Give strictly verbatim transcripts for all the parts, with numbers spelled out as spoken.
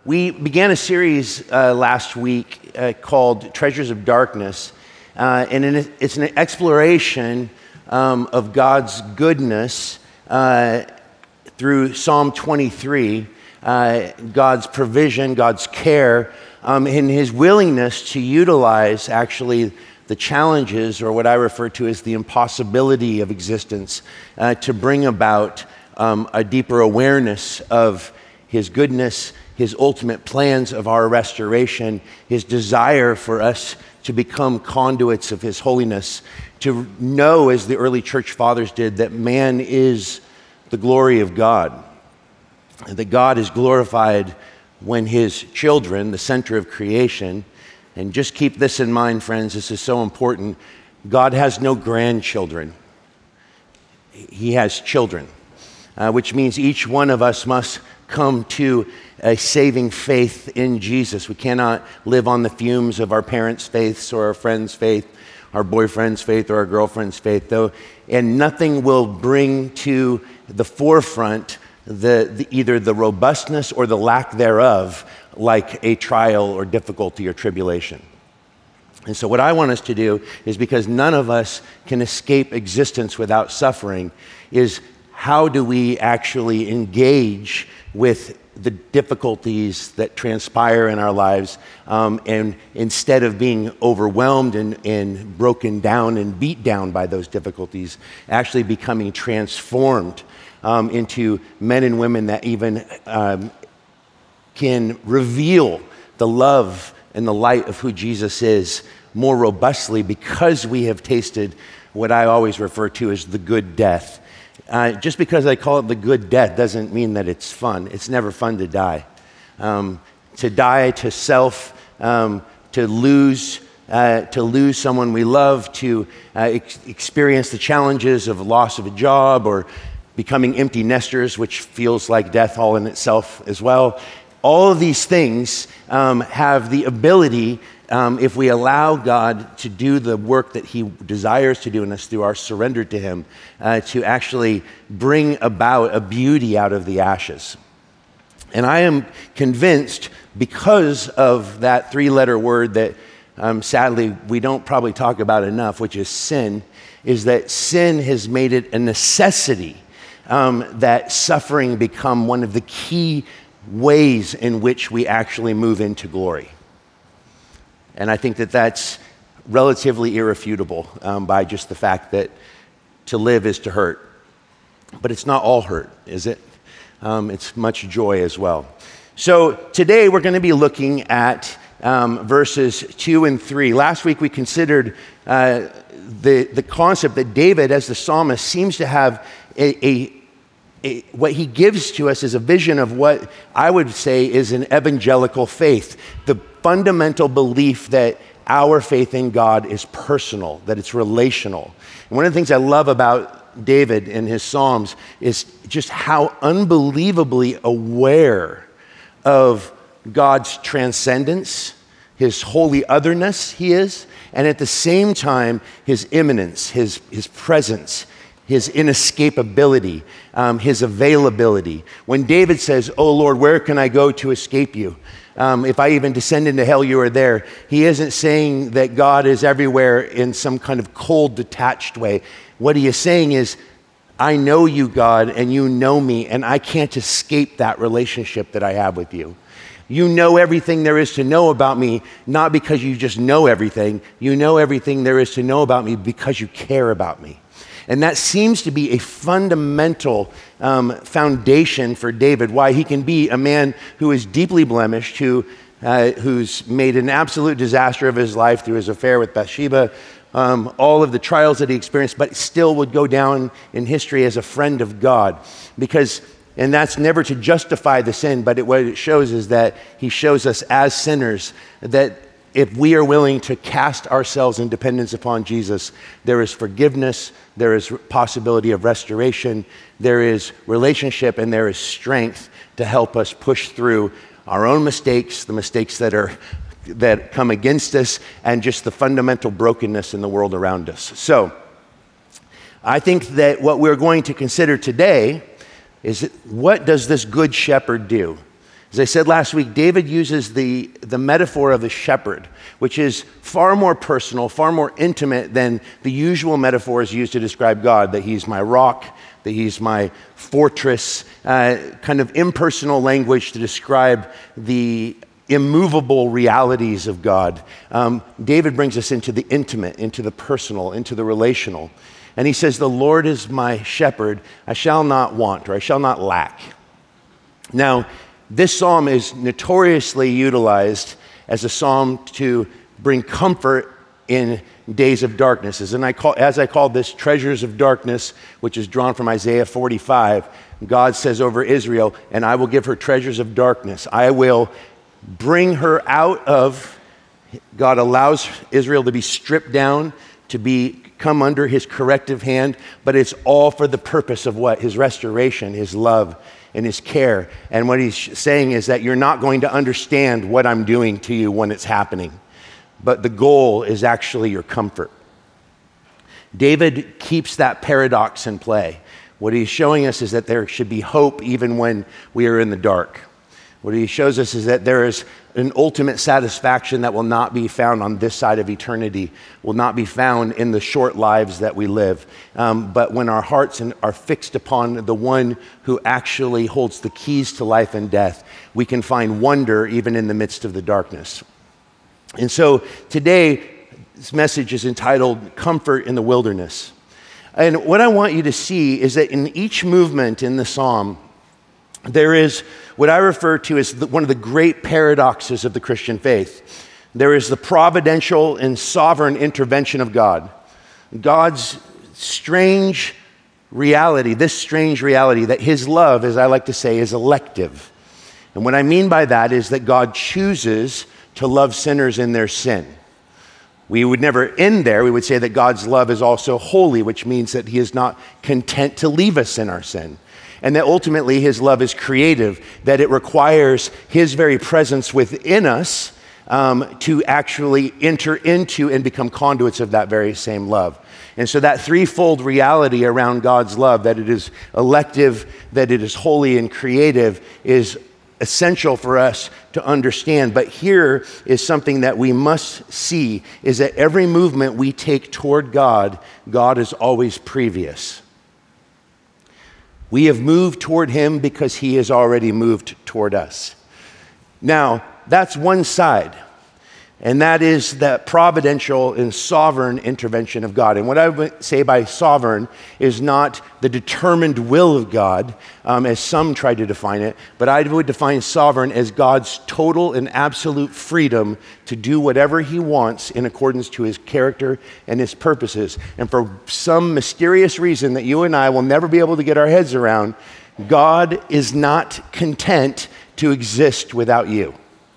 We began a series uh, last week uh, called Treasures of Darkness, uh, and it's an exploration um, of God's goodness uh, through Psalm twenty-three, uh, God's provision, God's care, um, and His willingness to utilize actually the challenges, or what I refer to as the impossibility of existence, uh, to bring about um, a deeper awareness of His goodness, His ultimate plans of our restoration, His desire for us to become conduits of His holiness, to know, as the early church fathers did, that man is the glory of God, and that God is glorified when His children, the center of creation, and just keep this in mind, friends, this is so important, God has no grandchildren. He has children, uh, which means each one of us must come to a saving faith in Jesus. We cannot live on the fumes of our parents' faiths or our friends' faith, our boyfriend's faith or our girlfriend's faith, though, and nothing will bring to the forefront the, the either the robustness or the lack thereof, like a trial or difficulty or tribulation. And so what I want us to do is, because none of us can escape existence without suffering, is how do we actually engage with the difficulties that transpire in our lives, um, and instead of being overwhelmed and, and broken down and beat down by those difficulties, actually becoming transformed um, into men and women that even um, can reveal the love and the light of who Jesus is more robustly, because we have tasted what I always refer to as the good death. Uh, just because I call it the good death doesn't mean that it's fun. It's never fun to die. Um, to die to self, um, to lose, uh, to lose someone we love, to uh, ex- experience the challenges of loss of a job or becoming empty nesters, which feels like death all in itself as well. All of these things um, have the ability, um, if we allow God to do the work that He desires to do in us through our surrender to Him, uh, to actually bring about a beauty out of the ashes. And I am convinced, because of that three-letter word that um, sadly we don't probably talk about enough, which is sin, is that sin has made it a necessity um, that suffering become one of the key ways in which we actually move into glory. And I think that that's relatively irrefutable um, by just the fact that to live is to hurt. But it's not all hurt, is it? Um, it's much joy as well. So today we're going to be looking at um, verses two and three. Last week we considered uh, the, the concept that David, as the psalmist, seems to have a, a what he gives to us is a vision of what I would say is an evangelical faith, the fundamental belief that our faith in God is personal, that it's relational. And one of the things I love about David in his Psalms is just how unbelievably aware of God's transcendence, His holy otherness he is, and at the same time, His immanence, His, his presence, His inescapability, um, His availability. When David says, "Oh Lord, where can I go to escape you? Um, if I even descend into hell, you are there," he isn't saying that God is everywhere in some kind of cold, detached way. What he is saying is, I know you, God, and you know me, and I can't escape that relationship that I have with you. You know everything there is to know about me, not because you just know everything. You know everything there is to know about me because you care about me. And that seems to be a fundamental um, foundation for David, why he can be a man who is deeply blemished, who uh, who's made an absolute disaster of his life through his affair with Bathsheba, um, all of the trials that he experienced, but still would go down in history as a friend of God. Because, and that's never to justify the sin, but it, what it shows is that he shows us as sinners that if we are willing to cast ourselves in dependence upon Jesus, there is forgiveness, there is possibility of restoration, there is relationship, and there is strength to help us push through our own mistakes, the mistakes that are that come against us, and just the fundamental brokenness in the world around us. So, I think that what we're going to consider today is, what does this good shepherd do? As I said last week, David uses the, the metaphor of the shepherd, which is far more personal, far more intimate than the usual metaphors used to describe God, that he's my rock, that he's my fortress, uh, kind of impersonal language to describe the immovable realities of God. Um, David brings us into the intimate, into the personal, into the relational. And he says, the Lord is my shepherd, I shall not want, or I shall not lack. Now, this psalm is notoriously utilized as a psalm to bring comfort in days of darkness. As, I call, as I call this treasures of darkness, which is drawn from Isaiah forty-five, God says over Israel, and I will give her treasures of darkness. I will bring her out of, God allows Israel to be stripped down, to be come under his corrective hand, but it's all for the purpose of what? His restoration, his love, and his care. And what he's saying is that you're not going to understand what I'm doing to you when it's happening, but the goal is actually your comfort. David keeps that paradox in play. What he's showing us is that there should be hope even when we are in the dark. What he shows us is that there is an ultimate satisfaction that will not be found on this side of eternity, will not be found in the short lives that we live. Um, but when our hearts are fixed upon the one who actually holds the keys to life and death, we can find wonder even in the midst of the darkness. And so today, this message is entitled Comfort in the Wilderness. And what I want you to see is that in each movement in the psalm, there is what I refer to as the, one of the great paradoxes of the Christian faith. There is the providential and sovereign intervention of God. God's strange reality, this strange reality that his love, as I like to say, is elective. And what I mean by that is that God chooses to love sinners in their sin. We would never end there. We would say that God's love is also holy, which means that he is not content to leave us in our sin. And that ultimately his love is creative, that it requires his very presence within us um, to actually enter into and become conduits of that very same love. And so that threefold reality around God's love, that it is elective, that it is holy and creative, is essential for us to understand. But here is something that we must see, is that every movement we take toward God, God is always previous. We have moved toward him because he has already moved toward us. Now, that's one side, and that is that providential and sovereign intervention of God. And what I would say by sovereign is not the determined will of God, um, as some try to define it, but I would define sovereign as God's total and absolute freedom to do whatever he wants in accordance to his character and his purposes. And for some mysterious reason that you and I will never be able to get our heads around, God is not content to exist without you.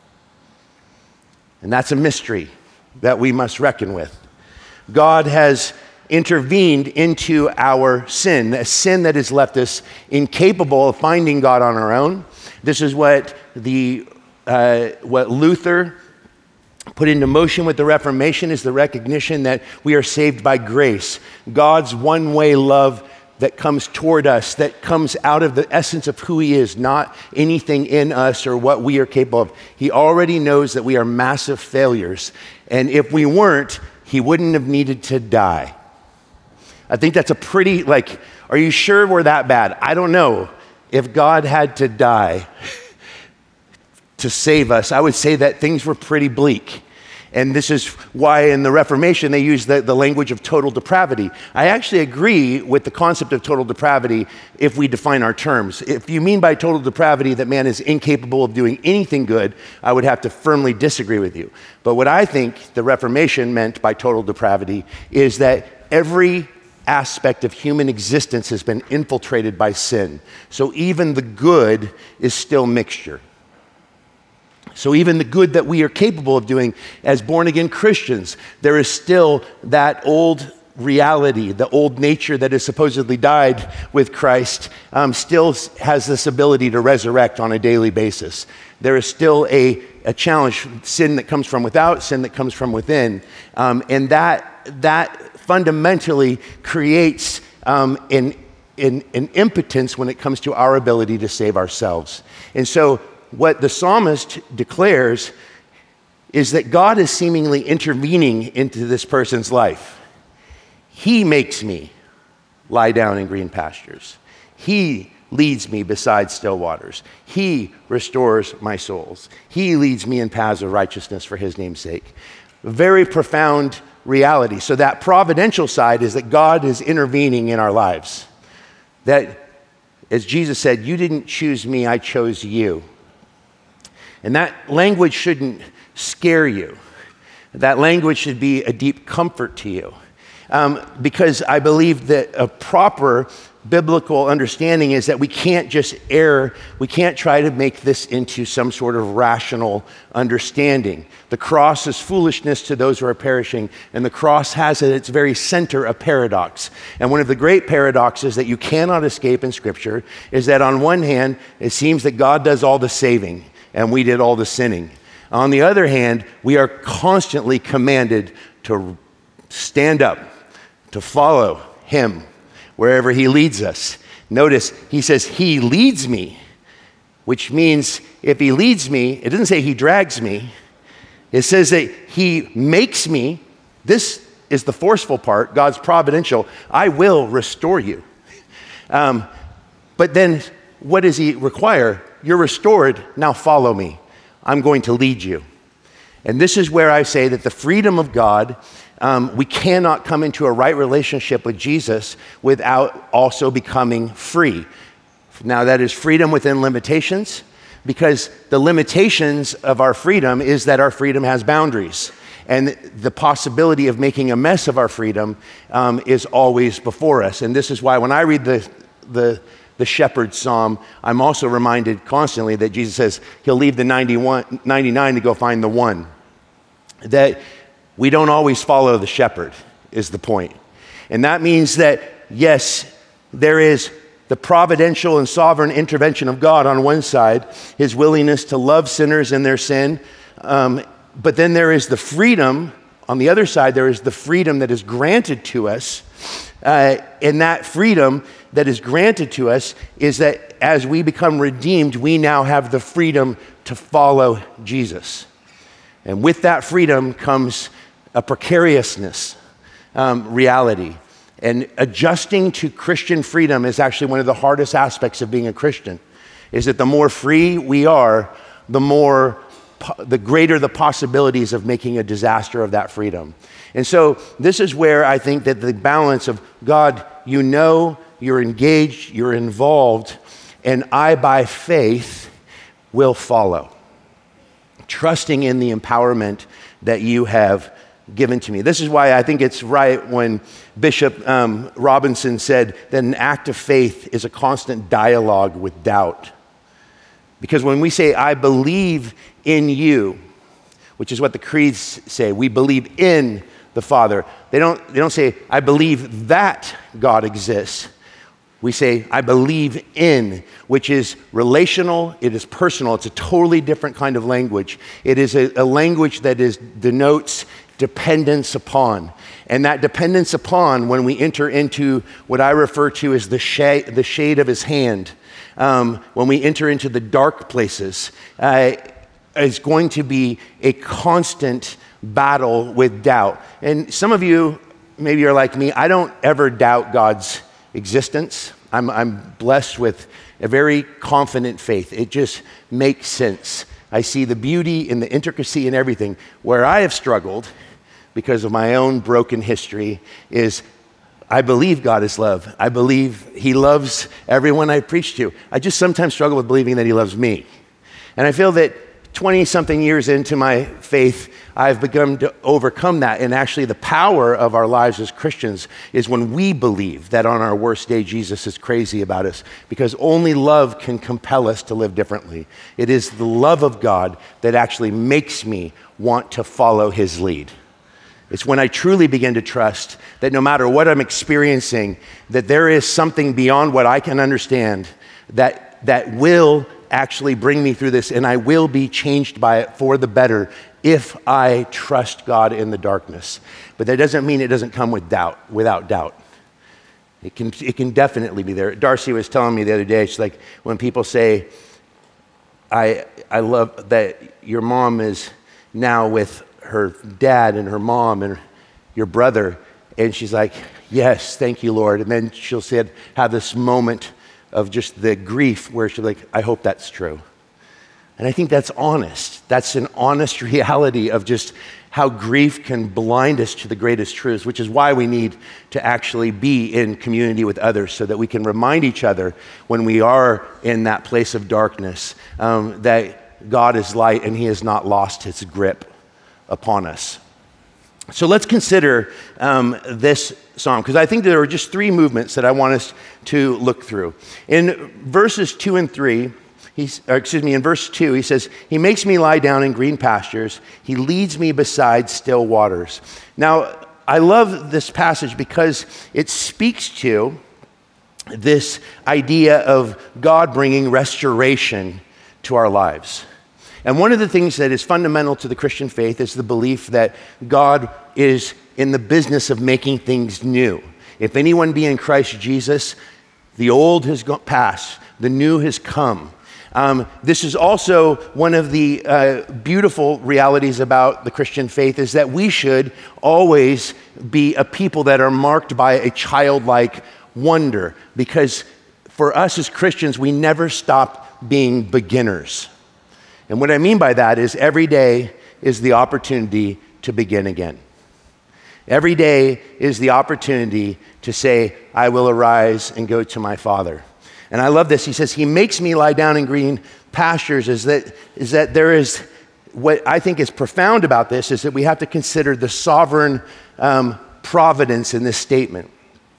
And that's a mystery that we must reckon with. God has intervened into our sin, a sin that has left us incapable of finding God on our own. This is what the uh, what Luther put into motion with the Reformation, is the recognition that we are saved by grace, God's one-way love that comes toward us, that comes out of the essence of who he is, not anything in us or what we are capable of. He already knows that we are massive failures. And if we weren't, he wouldn't have needed to die. I think that's a pretty, like, are you sure we're that bad? I don't know. If God had to die to save us, I would say that things were pretty bleak. And this is why in the Reformation they use the, the language of total depravity. I actually agree with the concept of total depravity if we define our terms. If you mean by total depravity that man is incapable of doing anything good, I would have to firmly disagree with you. But what I think the Reformation meant by total depravity is that every aspect of human existence has been infiltrated by sin. So even the good is still mixture. So even the good that we are capable of doing as born-again Christians, there is still that old reality, the old nature that has supposedly died with Christ, um, still has this ability to resurrect on a daily basis. There is still a, a challenge, sin that comes from without, sin that comes from within, um, and that, that fundamentally creates um, an, an, an impotence when it comes to our ability to save ourselves. And so what the psalmist declares is that God is seemingly intervening into this person's life. He makes me lie down in green pastures. He leads me beside still waters. He restores my souls. He leads me in paths of righteousness for his name's sake. Very profound reality. So that providential side is that God is intervening in our lives. That, as Jesus said, you didn't choose me, I chose you. And that language shouldn't scare you. That language should be a deep comfort to you. Um, because I believe that a proper biblical understanding is that we can't just err, we can't try to make this into some sort of rational understanding. The cross is foolishness to those who are perishing, and the cross has at its very center a paradox. And one of the great paradoxes that you cannot escape in Scripture is that on one hand, it seems that God does all the saving, and we did all the sinning. On the other hand, we are constantly commanded to stand up, to follow him wherever he leads us. Notice he says, he leads me, which means if he leads me, it doesn't say he drags me. It says that he makes me. This is the forceful part, God's providential. I will restore you. Um, but then what does he require? You're restored, now follow me. I'm going to lead you. And this is where I say that the freedom of God, um, we cannot come into a right relationship with Jesus without also becoming free. Now that is freedom within limitations, because the limitations of our freedom is that our freedom has boundaries. And the possibility of making a mess of our freedom um, is always before us. And this is why when I read the, the, the shepherd's psalm, I'm also reminded constantly that Jesus says he'll leave the ninety-one, ninety-nine to go find the one. That we don't always follow the shepherd is the point. And that means that, yes, there is the providential and sovereign intervention of God on one side, his willingness to love sinners in their sin, um, but then there is the freedom, on the other side, there is the freedom that is granted to us. Uh, and that freedom that is granted to us is that as we become redeemed, we now have the freedom to follow Jesus. And with that freedom comes a precariousness um, reality. And adjusting to Christian freedom is actually one of the hardest aspects of being a Christian, is that the more free we are, the more the greater the possibilities of making a disaster of that freedom. And so this is where I think that the balance of God, you know, you're engaged, you're involved, and I, by faith, will follow, trusting in the empowerment that you have given to me. This is why I think it's right when Bishop um, Robinson said that an act of faith is a constant dialogue with doubt. Because when we say, I believe in you, which is what the creeds say, we believe in the Father. They don't, they don't say, I believe that God exists. We say, I believe in, which is relational, it is personal. It's a totally different kind of language. It is a, a language that is denotes dependence upon. And that dependence upon, when we enter into what I refer to as the shade, the shade of his hand, um, when we enter into the dark places, uh, is going to be a constant battle with doubt. And some of you, maybe you're like me, I don't ever doubt God's existence. I'm, I'm blessed with a very confident faith. It just makes sense. I see the beauty and the intricacy and everything. Where I have struggled, because of my own broken history, is I believe God is love. I believe he loves everyone I preach to. I just sometimes struggle with believing that he loves me. And I feel that twenty-something years into my faith, I've begun to overcome that. And actually the power of our lives as Christians is when we believe that on our worst day, Jesus is crazy about us, because only love can compel us to live differently. It is the love of God that actually makes me want to follow his lead. It's when I truly begin to trust that no matter what I'm experiencing, that there is something beyond what I can understand that, that will actually bring me through this, and I will be changed by it for the better if I trust God in the darkness. But that doesn't mean it doesn't come with doubt, without doubt. It can, it can definitely be there. Darcy was telling me the other day, she's like, when people say, I, I love that your mom is now with her dad and her mom and your brother. And she's like, yes, thank you, Lord. And then she'll say, have this moment of just the grief where she's like, I hope that's true. And I think that's honest. That's an honest reality of just how grief can blind us to the greatest truths, which is why we need to actually be in community with others so that we can remind each other when we are in that place of darkness um, that God is light and he has not lost his grip upon us. So let's consider um, this psalm, because I think there are just three movements that I want us to look through. In verses two and three, He's, or excuse me, in verse two, he says, he makes me lie down in green pastures. He leads me beside still waters. Now, I love this passage because it speaks to this idea of God bringing restoration to our lives. And one of the things that is fundamental to the Christian faith is the belief that God is in the business of making things new. If anyone be in Christ Jesus, the old has gone past, the new has come. Um, this is also one of the uh, beautiful realities about the Christian faith is that we should always be a people that are marked by a childlike wonder, because for us as Christians, we never stop being beginners. And what I mean by that is every day is the opportunity to begin again. Every day is the opportunity to say, I will arise and go to my Father. And I love this. He says, he makes me lie down in green pastures. Is that, is that there is, what I think is profound about this is that we have to consider the sovereign um, providence in this statement.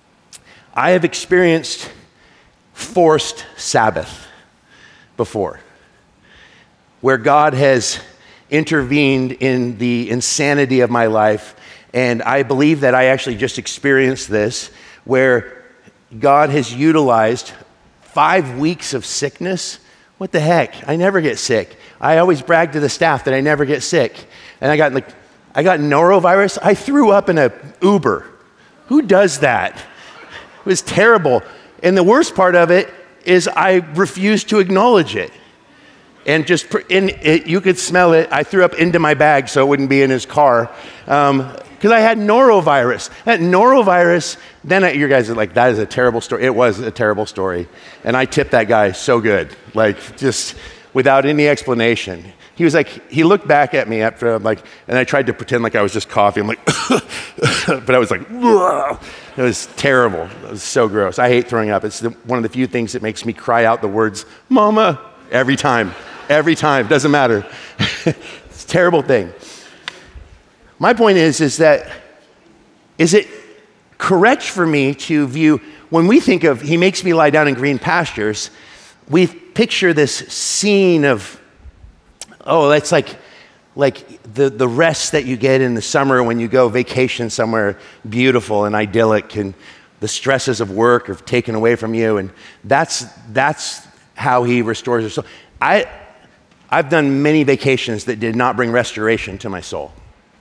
I have experienced forced Sabbath before, where God has intervened in the insanity of my life. And I believe that I actually just experienced this, where God has utilized Five weeks of sickness? What the heck? I never get sick. I always brag to the staff that I never get sick. And I got like, I got norovirus. I threw up in a Uber. Who does that? It was terrible. And the worst part of it is I refused to acknowledge it. And just, in it, you could smell it. I threw up into my bag so it wouldn't be in his car. Um, Because I had norovirus. That norovirus, then I, you guys are like, that is a terrible story. It was a terrible story. And I tipped that guy so good, like just without any explanation. He was like, he looked back at me after, I'm like, and I tried to pretend like I was just coughing. I'm like, but I was like, ugh. It was terrible. It was so gross. I hate throwing up. It's the, one of the few things that makes me cry out the words, Mama, every time, every time, doesn't matter. It's a terrible thing. My point is, is that, is it correct for me to view, when we think of, he makes me lie down in green pastures, we picture this scene of, oh, that's like, like the, the rest that you get in the summer when you go vacation somewhere beautiful and idyllic, and the stresses of work are taken away from you, and that's, that's how he restores your soul. I, I've done many vacations that did not bring restoration to my soul.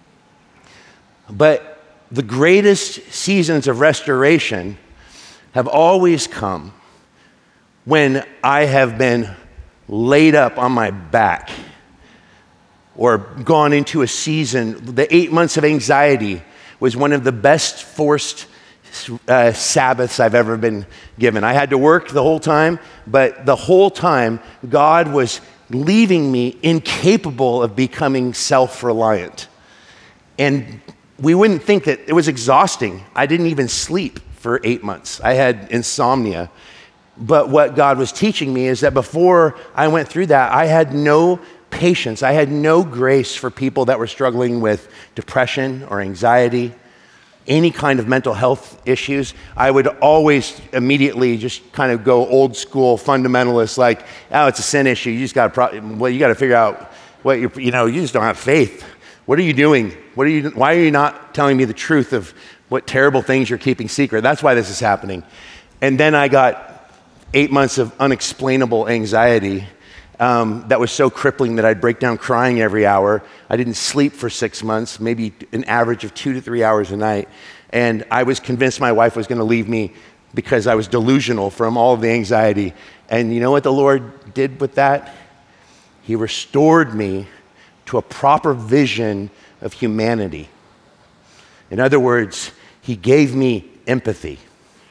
But the greatest seasons of restoration have always come when I have been laid up on my back or gone into a season. The eight months of anxiety was one of the best forced uh, Sabbaths I've ever been given. I had to work the whole time, but the whole time God was leaving me incapable of becoming self-reliant. And we wouldn't think that it was exhausting. I didn't even sleep for eight months. I had insomnia. But what God was teaching me is that before I went through that, I had no patience. I had no grace for people that were struggling with depression or anxiety, any kind of mental health issues. I would always immediately just kind of go old school fundamentalist, like, oh, it's a sin issue. You just got to, pro- well, you got to figure out what you, you know, you just don't have faith. What are you doing? What are you? Why are you not telling me the truth of what terrible things you're keeping secret? That's why this is happening. And then I got eight months of unexplainable anxiety um, that was so crippling that I'd break down crying every hour. I didn't sleep for six months, maybe an average of two to three hours a night. And I was convinced my wife was going to leave me because I was delusional from all of the anxiety. And you know what the Lord did with that? He restored me to a proper vision of humanity. In other words, he gave me empathy.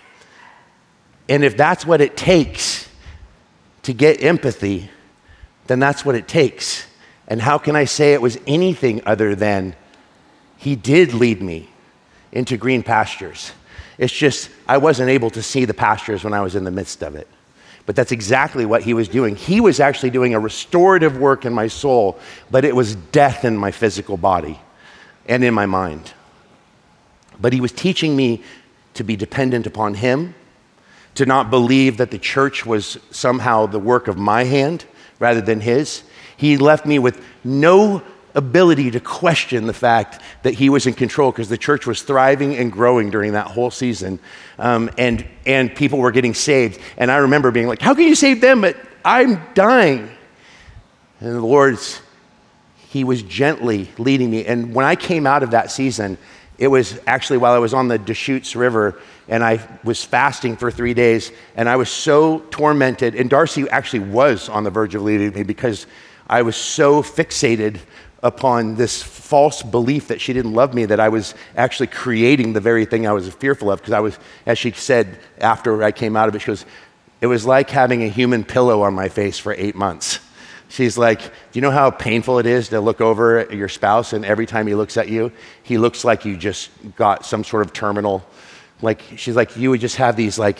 And if that's what it takes to get empathy, then that's what it takes. And how can I say it was anything other than he did lead me into green pastures? It's just I wasn't able to see the pastures when I was in the midst of it. But that's exactly what he was doing. He was actually doing a restorative work in my soul, but it was death in my physical body and in my mind. But he was teaching me to be dependent upon him, to not believe that the church was somehow the work of my hand rather than his. He left me with no ability to question the fact that he was in control, because the church was thriving and growing during that whole season, um, and and people were getting saved. And I remember being like, how can you save them, but I'm dying? And the Lord's, he was gently leading me. And when I came out of that season, it was actually while I was on the Deschutes River, and I was fasting for three days, and I was so tormented, and Darcy actually was on the verge of leaving me because I was so fixated upon this false belief that she didn't love me, that I was actually creating the very thing I was fearful of. Because I was, as she said after I came out of it, she goes, it was like having a human pillow on my face for eight months. She's like, do you know how painful it is to look over at your spouse, and every time he looks at you, he looks like you just got some sort of terminal, like, she's like, you would just have these like,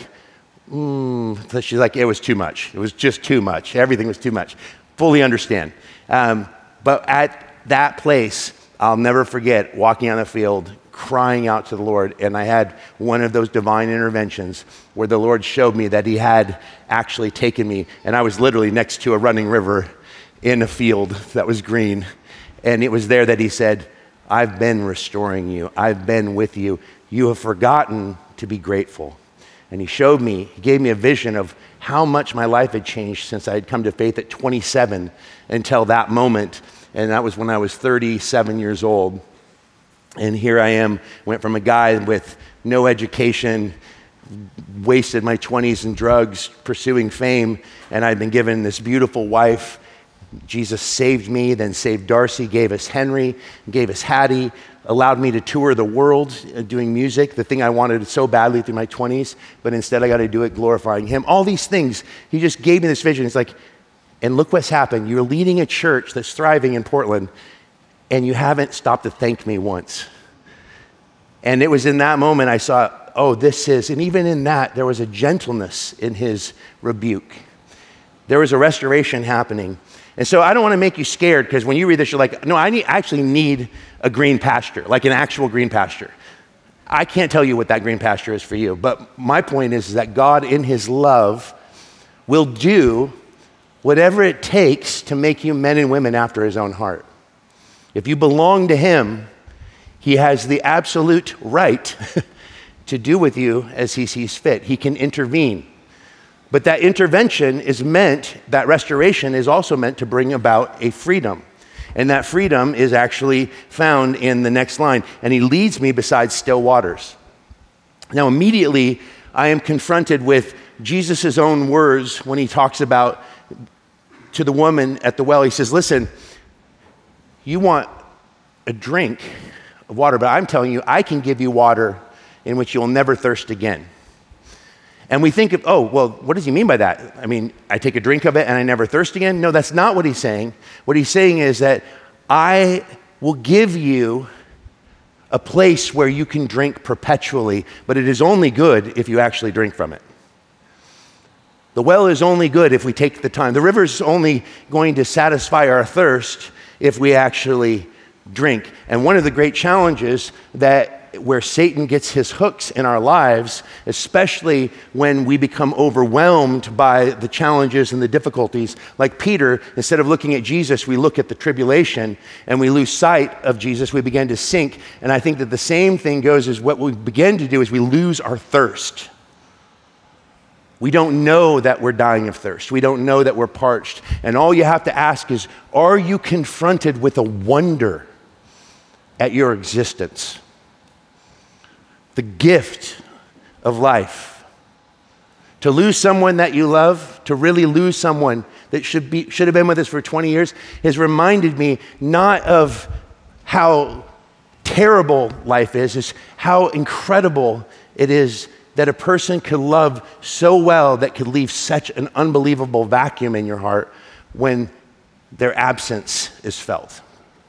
mm. She's like, it was too much. It was just too much. Everything was too much. Fully understand. Um, but at that place, I'll never forget walking on the field, crying out to the Lord. And I had one of those divine interventions where the Lord showed me that he had actually taken me. And I was literally next to a running river in a field that was green. And it was there that he said, I've been restoring you. I've been with you. You have forgotten to be grateful. And he showed me, he gave me a vision of how much my life had changed since I had come to faith at twenty-seven until that moment. And that was when I was thirty-seven years old. And here I am, went from a guy with no education, wasted my twenties in drugs, pursuing fame, and I'd been given this beautiful wife. Jesus saved me, then saved Darcy, gave us Henry, gave us Hattie, allowed me to tour the world doing music, the thing I wanted so badly through my twenties, but instead I got to do it glorifying him. All these things, he just gave me this vision. It's like, and look what's happened. You're leading a church that's thriving in Portland, and you haven't stopped to thank me once. And it was in that moment I saw, oh, this is, and even in that, there was a gentleness in his rebuke. There was a restoration happening. And so I don't want to make you scared, because when you read this, you're like, no, I need, actually need a green pasture, like an actual green pasture. I can't tell you what that green pasture is for you, but my point is, is that God in his love will do whatever it takes to make you men and women after his own heart. If you belong to him, he has the absolute right to do with you as he sees fit. He can intervene. But that intervention is meant, that restoration is also meant to bring about a freedom. And that freedom is actually found in the next line. And he leads me beside still waters. Now, immediately, I am confronted with Jesus' own words when he talks about to the woman at the well. He says, listen, you want a drink of water, but I'm telling you, I can give you water in which you'll never thirst again. And we think of, oh, well, what does he mean by that? I mean, I take a drink of it and I never thirst again? No, that's not what he's saying. What he's saying is that I will give you a place where you can drink perpetually, but it is only good if you actually drink from it. The well is only good if we take the time. The river is only going to satisfy our thirst if we actually drink. And one of the great challenges that where Satan gets his hooks in our lives, especially when we become overwhelmed by the challenges and the difficulties. Like Peter, instead of looking at Jesus, we look at the tribulation and we lose sight of Jesus. We begin to sink. And I think that the same thing goes is what we begin to do is we lose our thirst. We don't know that we're dying of thirst. We don't know that we're parched. And all you have to ask is, are you confronted with a wonder at your existence? The gift of life. To lose someone that you love, to really lose someone that should be should have been with us for twenty years, has reminded me not of how terrible life is, it's how incredible it is that a person could love so well that could leave such an unbelievable vacuum in your heart when their absence is felt.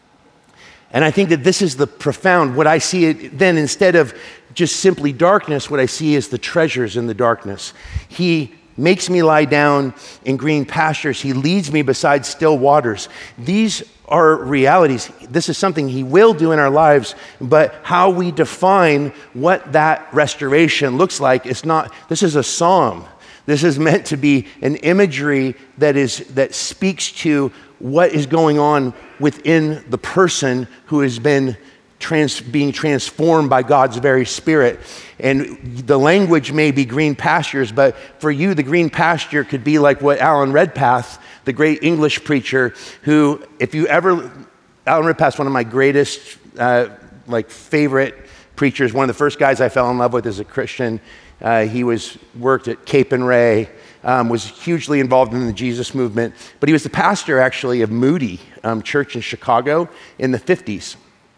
And I think that this is the profound, what I see it then, instead of just simply darkness, what I see is the treasures in the darkness. He makes me lie down in green pastures. He leads me beside still waters. These are realities. This is something he will do in our lives, but how we define what that restoration looks like is not, this is a psalm. This is meant to be an imagery that is that speaks to what is going on within the person who has been trans, being transformed by God's very Spirit. And the language may be green pastures, but for you, the green pasture could be like what Alan Redpath, the great English preacher, who, if you ever, Alan Redpath's one of my greatest, uh, like favorite preachers, one of the first guys I fell in love with as a Christian. Uh, he was worked at Cape and Ray, um, was hugely involved in the Jesus movement, but he was the pastor actually of Moody um, Church in Chicago in the fifties.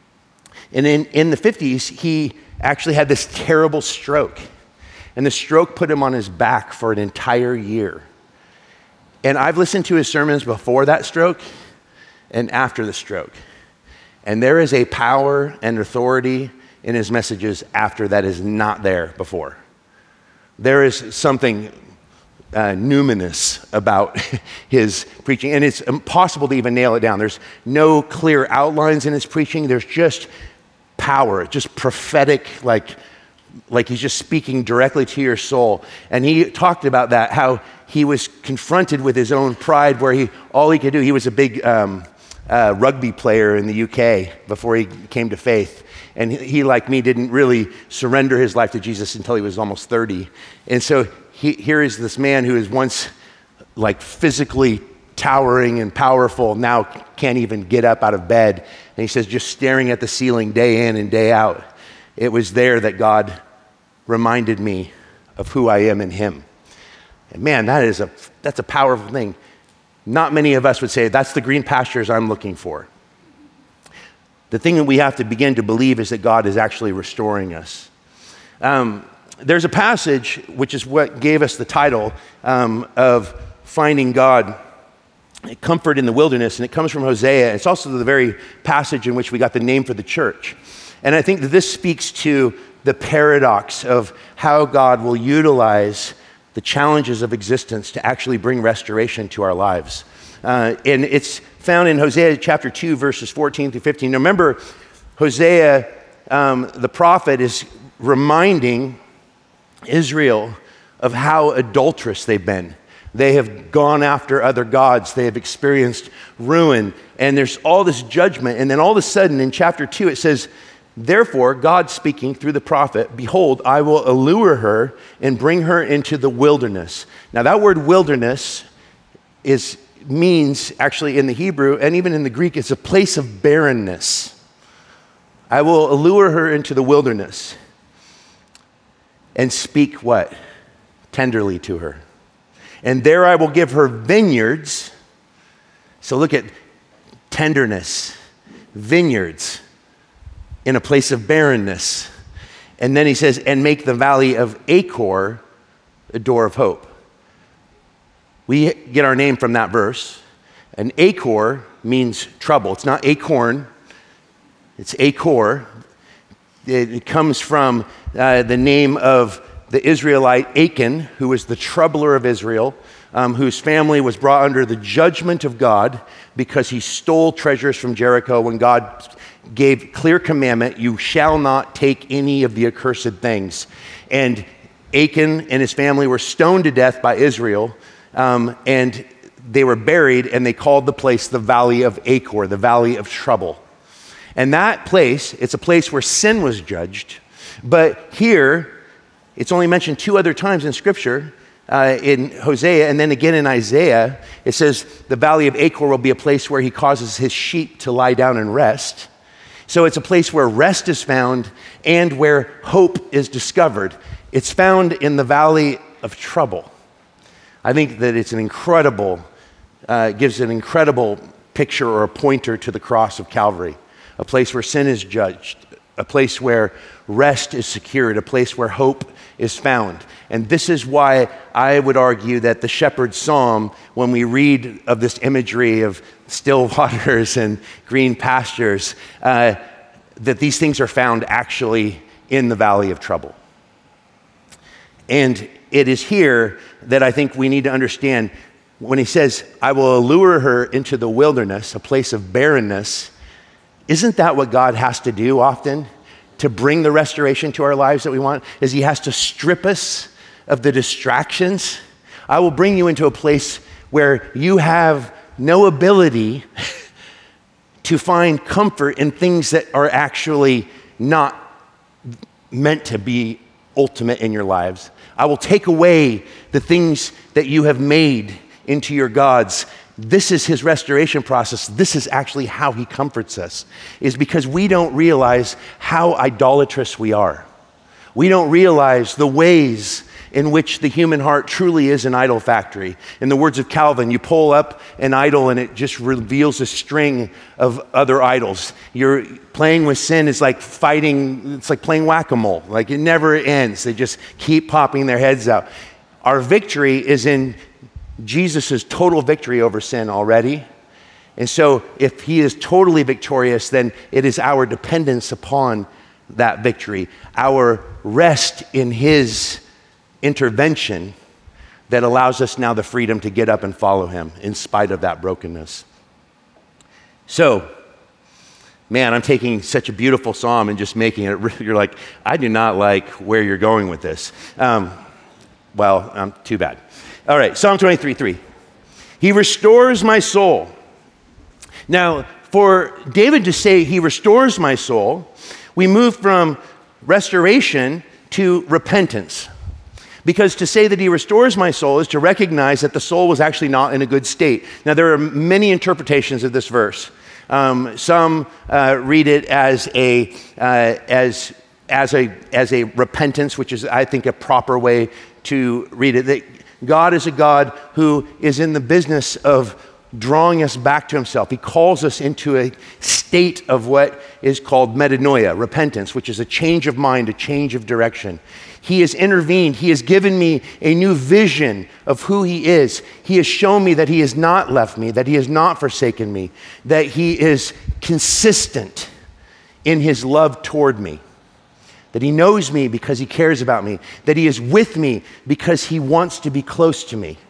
And in, in the fifties, he actually had this terrible stroke, and the stroke put him on his back for an entire year. And I've listened to his sermons before that stroke and after the stroke, and there is a power and authority in his messages after that is not there before. There is something uh, numinous about his preaching, and it's impossible to even nail it down. There's no clear outlines in his preaching. There's just power, just prophetic, like, like he's just speaking directly to your soul. And he talked about that, how he was confronted with his own pride, where he all he could do, he was a big um, uh, rugby player in the U K before he came to faith. And he, like me, didn't really surrender his life to Jesus until he was almost thirty. And so he, here is this man who is once like physically towering and powerful, now can't even get up out of bed. And he says, just staring at the ceiling day in and day out, it was there that God reminded me of who I am in him. And man, that is a that's a powerful thing. Not many of us would say, that's the green pastures I'm looking for. The thing that we have to begin to believe is that God is actually restoring us. Um, there's a passage, which is what gave us the title um, of Finding God, Comfort in the Wilderness, and it comes from Hosea. It's also the very passage in which we got the name for the church. And I think that this speaks to the paradox of how God will utilize the challenges of existence to actually bring restoration to our lives. Uh, and it's found in Hosea chapter two, verses fourteen through fifteen. Now remember, Hosea, um, the prophet, is reminding Israel of how adulterous they've been. They have gone after other gods. They have experienced ruin. And there's all this judgment. And then all of a sudden in chapter two, it says, therefore, God speaking through the prophet, behold, I will allure her and bring her into the wilderness. Now that word wilderness is means actually in the Hebrew and even in the Greek, it's a place of barrenness. I will allure her into the wilderness and speak what? Tenderly to her. And there I will give her vineyards. So look at tenderness, vineyards in a place of barrenness. And then he says, and make the valley of Achor a door of hope. We get our name from that verse. And Achor means trouble. It's not acorn. It's Achor. It comes from uh, the name of the Israelite Achan, who was the troubler of Israel, um, whose family was brought under the judgment of God because he stole treasures from Jericho when God gave clear commandment, you shall not take any of the accursed things. And Achan and his family were stoned to death by Israel. Um, and they were buried, and they called the place the Valley of Achor, the Valley of Trouble. And that place, it's a place where sin was judged. But here, it's only mentioned two other times in Scripture, uh, in Hosea, and then again in Isaiah. It says the Valley of Achor will be a place where he causes his sheep to lie down and rest. So it's a place where rest is found and where hope is discovered. It's found in the valley of trouble. I think that it's an incredible, uh, gives an incredible picture or a pointer to the cross of Calvary, a place where sin is judged, a place where rest is secured, a place where hope is found. And this is why I would argue that the shepherd's psalm, when we read of this imagery of still waters and green pastures, uh, that these things are found actually in the valley of trouble. And it is here that I think we need to understand when he says, I will allure her into the wilderness, a place of barrenness. Isn't that what God has to do often to bring the restoration to our lives that we want? Is he has to strip us of the distractions. I will bring you into a place where you have no ability to find comfort in things that are actually not meant to be ultimate in your lives. I will take away the things that you have made into your gods. This is his restoration process. This is actually how he comforts us, is because we don't realize how idolatrous we are. We don't realize the ways in which the human heart truly is an idol factory. In the words of Calvin, you pull up an idol and it just reveals a string of other idols. You're playing with sin is like fighting, it's like playing whack-a-mole. Like it never ends. They just keep popping their heads out. Our victory is in Jesus' total victory over sin already. And so if he is totally victorious, then it is our dependence upon that victory, our rest in his intervention that allows us now the freedom to get up and follow him in spite of that brokenness. So, man, I'm taking such a beautiful psalm and just making it, you're like, I do not like where you're going with this. Um, well, um, too bad. All right, Psalm twenty-three, three. He restores my soul. Now, for David to say he restores my soul, we move from restoration to repentance. Because to say that he restores my soul is to recognize that the soul was actually not in a good state. Now, there are many interpretations of this verse. Um, some uh, read it as a uh, as as a as a repentance, which is, I think, a proper way to read it. That God is a God who is in the business of drawing us back to himself. He calls us into a state of what is called metanoia, repentance, which is a change of mind, a change of direction. He has intervened. He has given me a new vision of who he is. He has shown me that he has not left me, that he has not forsaken me, that he is consistent in his love toward me, that he knows me because he cares about me, that he is with me because he wants to be close to me.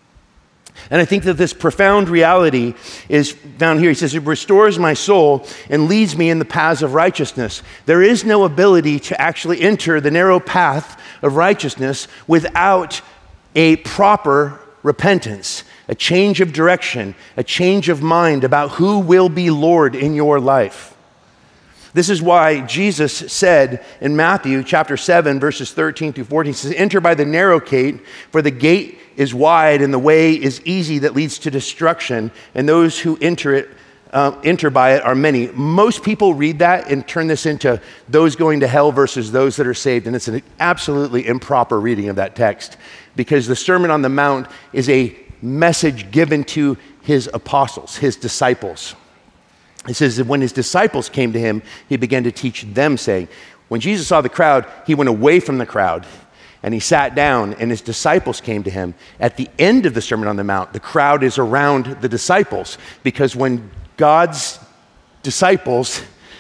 And I think that this profound reality is found here. He says, it restores my soul and leads me in the paths of righteousness. There is no ability to actually enter the narrow path of righteousness without a proper repentance, a change of direction, a change of mind about who will be Lord in your life. This is why Jesus said in Matthew chapter seven, verses thirteen through fourteen, he says, enter by the narrow gate, for the gate is wide and the way is easy that leads to destruction, and those who enter it, uh, enter by it are many. Most people read that and turn this into those going to hell versus those that are saved, and it's an absolutely improper reading of that text, because the Sermon on the Mount is a message given to his apostles, his disciples. It says that when his disciples came to him, he began to teach them, saying, when Jesus saw the crowd, he went away from the crowd and he sat down, and his disciples came to him. At the end of the Sermon on the Mount, the crowd is around the disciples, because when God's disciples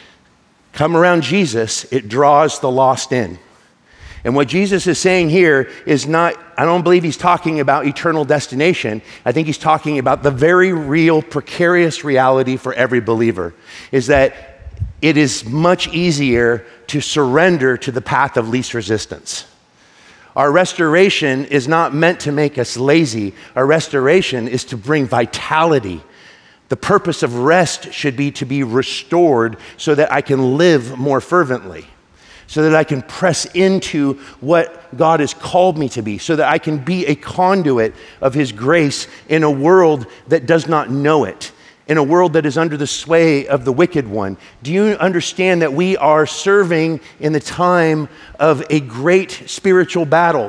come around Jesus, it draws the lost in. And what Jesus is saying here is not, I don't believe he's talking about eternal destination. I think he's talking about the very real, precarious reality for every believer, is that it is much easier to surrender to the path of least resistance. Our restoration is not meant to make us lazy. Our restoration is to bring vitality. The purpose of rest should be to be restored so that I can live more fervently, so that I can press into what God has called me to be, so that I can be a conduit of his grace in a world that does not know it, in a world that is under the sway of the wicked one. Do you understand that we are serving in the time of a great spiritual battle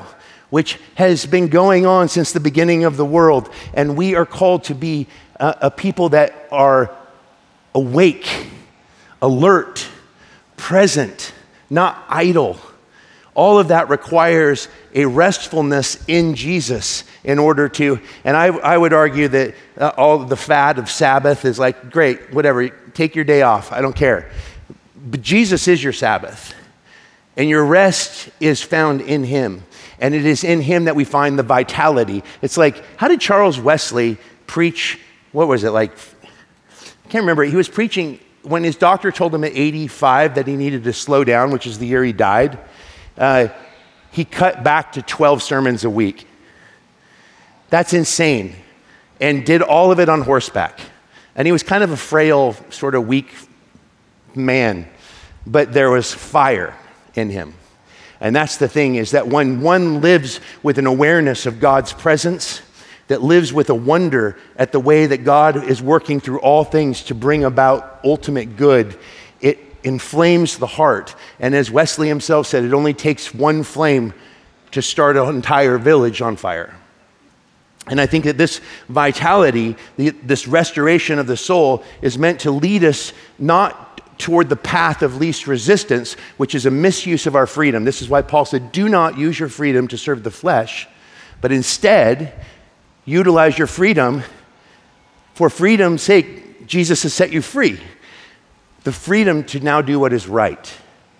which has been going on since the beginning of the world. And we are called to be a, a people that are awake, alert, present, not idle. All of that requires a restfulness in Jesus in order to, and I, I would argue that uh, all the fad of Sabbath is like, great, whatever, take your day off, I don't care. But Jesus is your Sabbath, and your rest is found in him. And it is in him that we find the vitality. It's like, how did Charles Wesley preach, what was it, like, I can't remember, he was preaching when his doctor told him at eighty-five that he needed to slow down, which is the year he died. Uh, he cut back to twelve sermons a week. That's insane. And did all of it on horseback. And he was kind of a frail, sort of weak man, but there was fire in him. And that's the thing, is that when one lives with an awareness of God's presence, that lives with a wonder at the way that God is working through all things to bring about ultimate good, it inflames the heart. And as Wesley himself said, it only takes one flame to start an entire village on fire. And I think that this vitality, this restoration of the soul, is meant to lead us not toward the path of least resistance, which is a misuse of our freedom. This is why Paul said, do not use your freedom to serve the flesh, but instead utilize your freedom. For freedom's sake, Jesus has set you free. The freedom to now do what is right.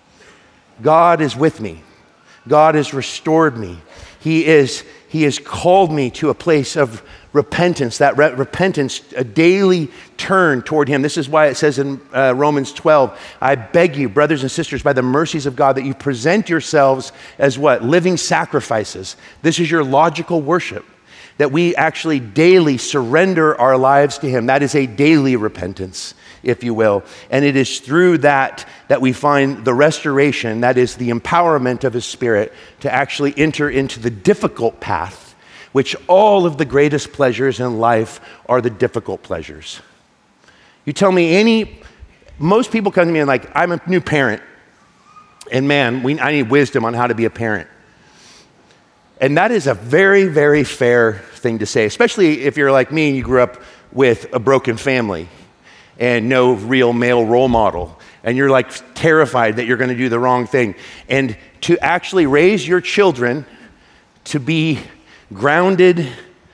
God is with me. God has restored me. He is, he has called me to a place of repentance, that re- repentance, a daily turn toward him. This is why it says in uh, Romans twelve, I beg you, brothers and sisters, by the mercies of God, that you present yourselves as what? Living sacrifices. This is your logical worship, that we actually daily surrender our lives to him. That is a daily repentance, if you will. And it is through that that we find the restoration, that is the empowerment of his Spirit to actually enter into the difficult path, which all of the greatest pleasures in life are the difficult pleasures. You tell me any, most people come to me and like, I'm a new parent, and man, we, I need wisdom on how to be a parent. And that is a very, very fair thing to say, especially if you're like me and you grew up with a broken family and no real male role model, and you're like terrified that you're going to do the wrong thing. And to actually raise your children to be grounded,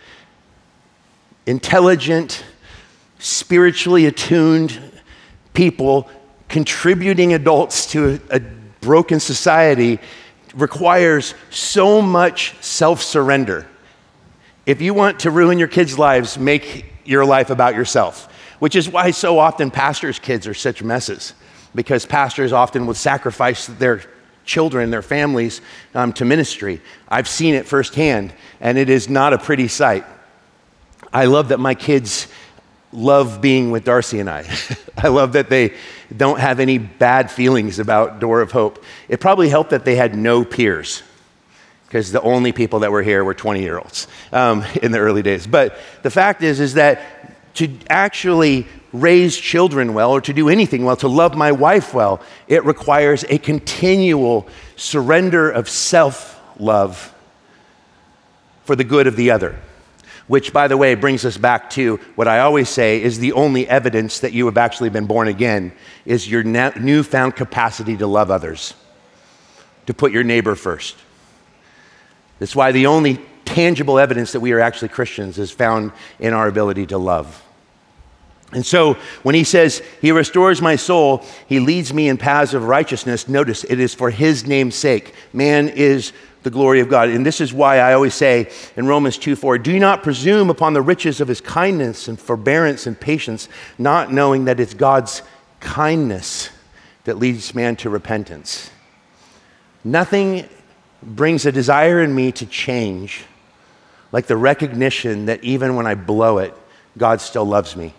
intelligent, spiritually attuned people, contributing adults to a, a broken society, requires so much self-surrender. If you want to ruin your kids' lives, make your life about yourself, which is why so often pastors' kids are such messes, because pastors often would sacrifice their children, their families, um, to ministry. I've seen it firsthand, and it is not a pretty sight. I love that my kids love being with Darcy and I. I love that they don't have any bad feelings about Door of Hope. It probably helped that they had no peers, because the only people that were here were twenty-year-olds um, in the early days. But the fact is, is that to actually raise children well, or to do anything well, to love my wife well, it requires a continual surrender of self-love for the good of the other. Which, by the way, brings us back to what I always say is the only evidence that you have actually been born again, is your na- newfound capacity to love others, to put your neighbor first. That's why the only tangible evidence that we are actually Christians is found in our ability to love. And so when he says, he restores my soul, he leads me in paths of righteousness, notice it is for his name's sake. Man is the glory of God. And this is why I always say in Romans two four, do not presume upon the riches of his kindness and forbearance and patience, not knowing that it's God's kindness that leads man to repentance. Nothing brings a desire in me to change like the recognition that even when I blow it, God still loves me.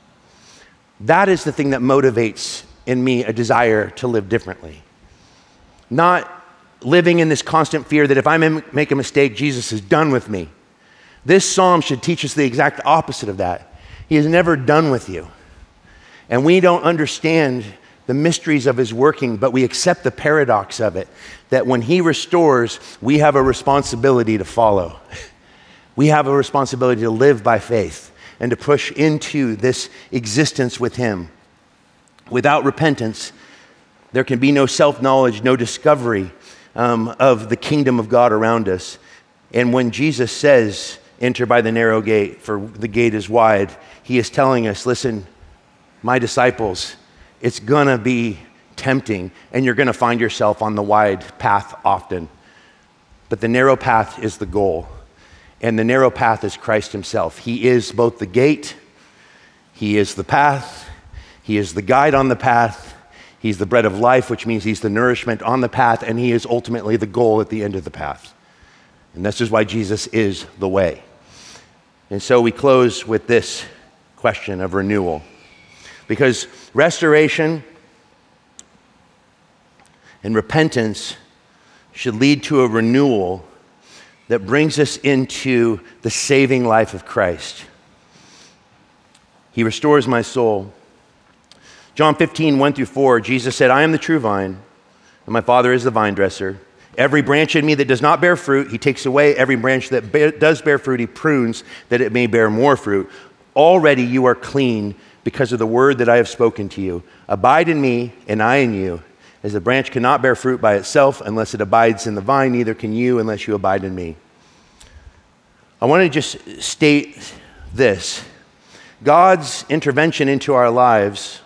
That is the thing that motivates in me a desire to live differently. Not living in this constant fear that if I make a mistake, Jesus is done with me. This psalm should teach us the exact opposite of that. He is never done with you. And we don't understand the mysteries of his working, but we accept the paradox of it, that when he restores, we have a responsibility to follow. We have a responsibility to live by faith and to push into this existence with him. Without repentance, there can be no self-knowledge, no discovery um, of the kingdom of God around us. And when Jesus says, enter by the narrow gate, for the gate is wide, he is telling us, listen, my disciples, it's gonna be tempting and you're gonna find yourself on the wide path often. But the narrow path is the goal. And the narrow path is Christ himself. He is both the gate, he is the path, he is the guide on the path, he's the bread of life, which means he's the nourishment on the path, and he is ultimately the goal at the end of the path. And this is why Jesus is the way. And so we close with this question of renewal. Because restoration and repentance should lead to a renewal that brings us into the saving life of Christ. He restores my soul. John fifteen, one through four, Jesus said, I am the true vine, and my Father is the vine dresser. Every branch in me that does not bear fruit, he takes away. Every branch that bear, does bear fruit, he prunes, that it may bear more fruit. Already you are clean because of the word that I have spoken to you. Abide in me, and I in you. As a branch cannot bear fruit by itself unless it abides in the vine, neither can you unless you abide in me. I want to just state this. God's intervention into our lives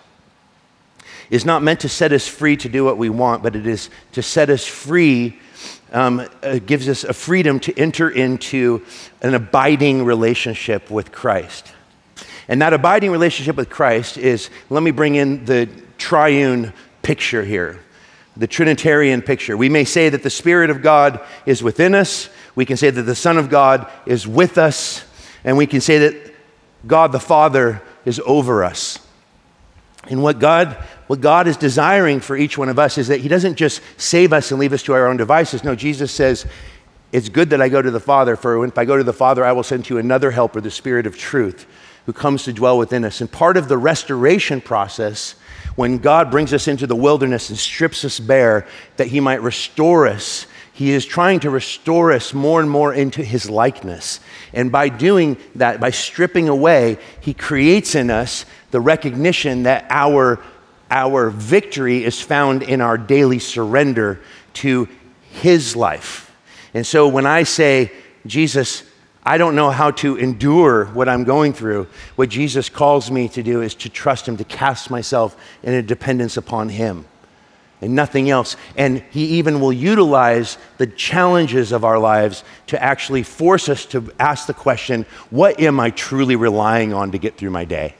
is not meant to set us free to do what we want, but it is to set us free, um, it gives us a freedom to enter into an abiding relationship with Christ. And that abiding relationship with Christ is, let me bring in the triune picture here, the Trinitarian picture. We may say that the Spirit of God is within us, we can say that the Son of God is with us, and we can say that God the Father is over us. And what God, what God is desiring for each one of us is that he doesn't just save us and leave us to our own devices. No, Jesus says, it's good that I go to the Father, for if I go to the Father, I will send to you another helper, the Spirit of truth, who comes to dwell within us. And part of the restoration process, when God brings us into the wilderness and strips us bare, that he might restore us, he is trying to restore us more and more into his likeness. And by doing that, by stripping away, he creates in us the recognition that our, our victory is found in our daily surrender to his life. And so when I say, Jesus, I don't know how to endure what I'm going through, what Jesus calls me to do is to trust him, to cast myself in a dependence upon him and nothing else. And he even will utilize the challenges of our lives to actually force us to ask the question, what am I truly relying on to get through my day?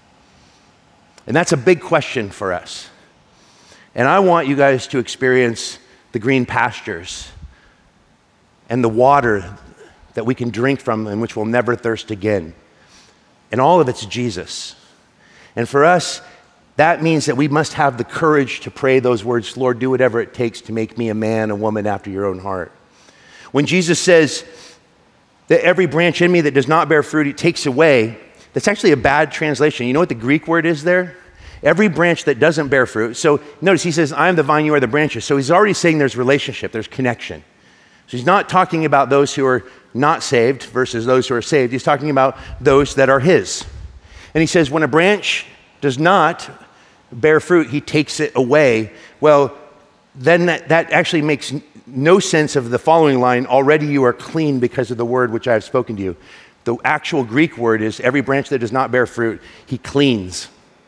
And that's a big question for us. And I want you guys to experience the green pastures and the water that we can drink from and which we'll never thirst again. And all of it's Jesus. And for us, that means that we must have the courage to pray those words, Lord, do whatever it takes to make me a man, a woman after your own heart. When Jesus says that every branch in me that does not bear fruit, he takes away, that's actually a bad translation. You know what the Greek word is there? Every branch that doesn't bear fruit. So notice he says, I am the vine, you are the branches. So he's already saying there's relationship, there's connection. So he's not talking about those who are not saved versus those who are saved. He's talking about those that are his. And he says, when a branch does not bear fruit, he takes it away. Well, then that, that actually makes no sense of the following line, already you are clean because of the word which I have spoken to you. The actual Greek word is every branch that does not bear fruit, he cleans.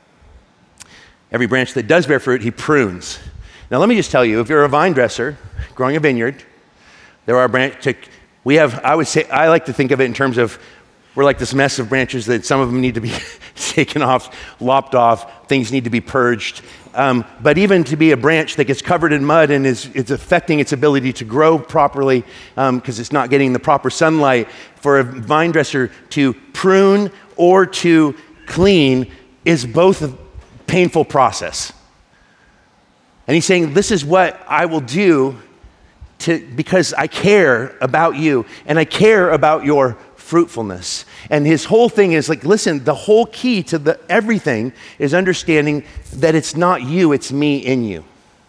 Every branch that does bear fruit, he prunes. Now let me just tell you, if you're a vine dresser growing a vineyard, there are branches, we have, I would say, I like to think of it in terms of, we're like this mess of branches that some of them need to be taken off, lopped off, things need to be purged. Um, but even to be a branch that gets covered in mud and is it's affecting its ability to grow properly because um, it's not getting the proper sunlight, for a vine dresser to prune or to clean is both a painful process. And he's saying, this is what I will do to, because I care about you and I care about your fruitfulness. And his whole thing is like, listen, the whole key to the everything is understanding that it's not you, it's me in you.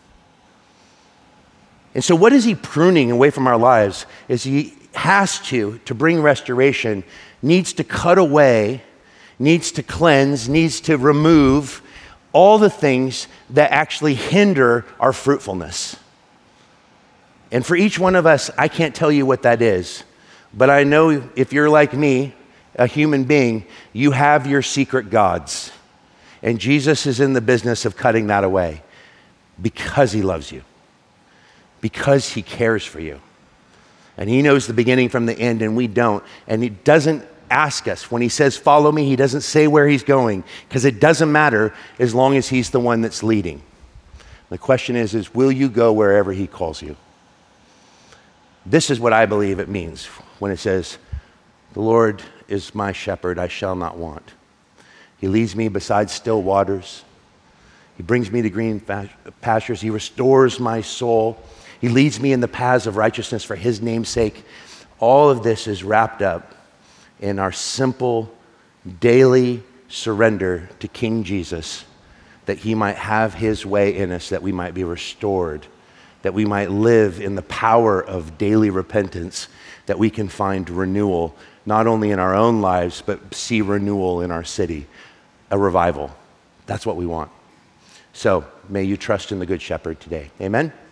And so what is he pruning away from our lives is he has to, to bring restoration, needs to cut away, needs to cleanse, needs to remove all the things that actually hinder our fruitfulness. And for each one of us, I can't tell you what that is, but I know if you're like me, a human being, you have your secret gods. And Jesus is in the business of cutting that away because he loves you, because he cares for you. And he knows the beginning from the end, and we don't. And he doesn't ask us. When he says, follow me, he doesn't say where he's going, because it doesn't matter as long as he's the one that's leading. The question is, is will you go wherever he calls you? This is what I believe it means when it says, the Lord is my shepherd, I shall not want. He leads me beside still waters. He brings me to green pastures. He restores my soul. He leads me in the paths of righteousness for his name's sake. All of this is wrapped up in our simple daily surrender to King Jesus, that he might have his way in us, that we might be restored, that we might live in the power of daily repentance, that we can find renewal, not only in our own lives, but see renewal in our city, a revival. That's what we want. So may you trust in the Good Shepherd today. Amen.